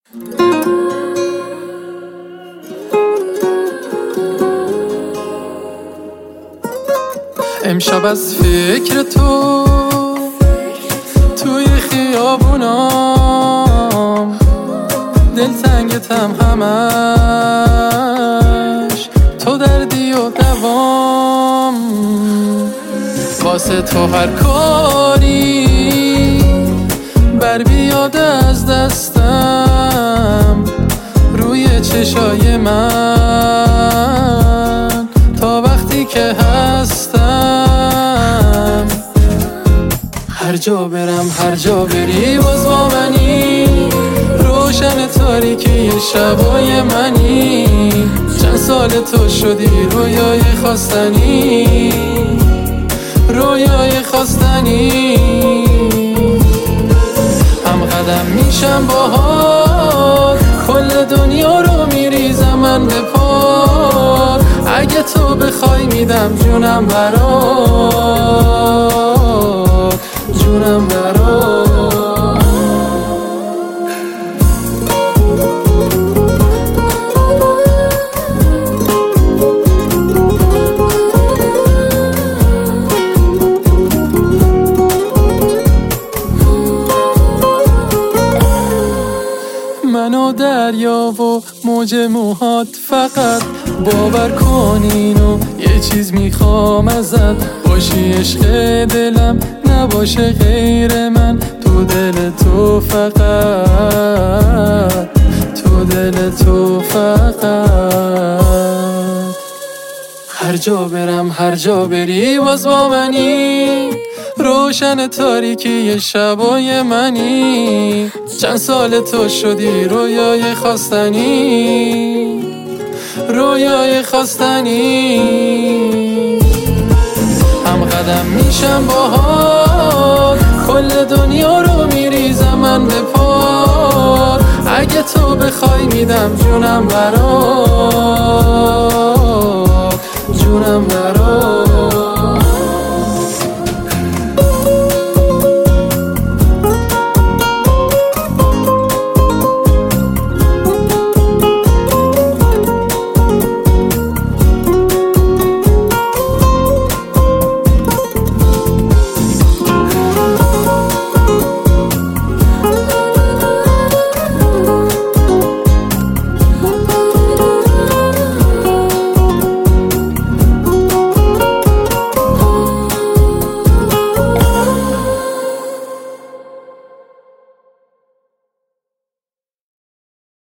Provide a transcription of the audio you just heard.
امشب از فکر تو توی خیابونام دلتنگتم همش، تو دردی و دوام، واسه تو هر کاری بر بیاد از دستم، روی چشای من تا وقتی که هستم. هر جا برم هر جا بری باز با منی، روشن تاریکی شبای منی. چند سال تو شدی رویای خواستنی، رویای خواستنی. هم قدم میشم باهات، کل دنیا رو میریزم من به پات. اگه تو بخوای میدم جونم برات، جونم برات. من و دریا و موج موهات، فقط باور کن اینو یه چیز میخوام ازت، باشی عشق دلم نباشه غیر من. تو دل تو فقط، تو دل تو فقط. هر جا برم هر جا بری باز با منی، روشن تاریکی شبای منی. چند سال تو شدی رویای خواستنی، رویای خواستنی. هم قدم میشم باهات، کل دنیا رو میریزم من به پات. اگه تو بخوای میدم جونم برات،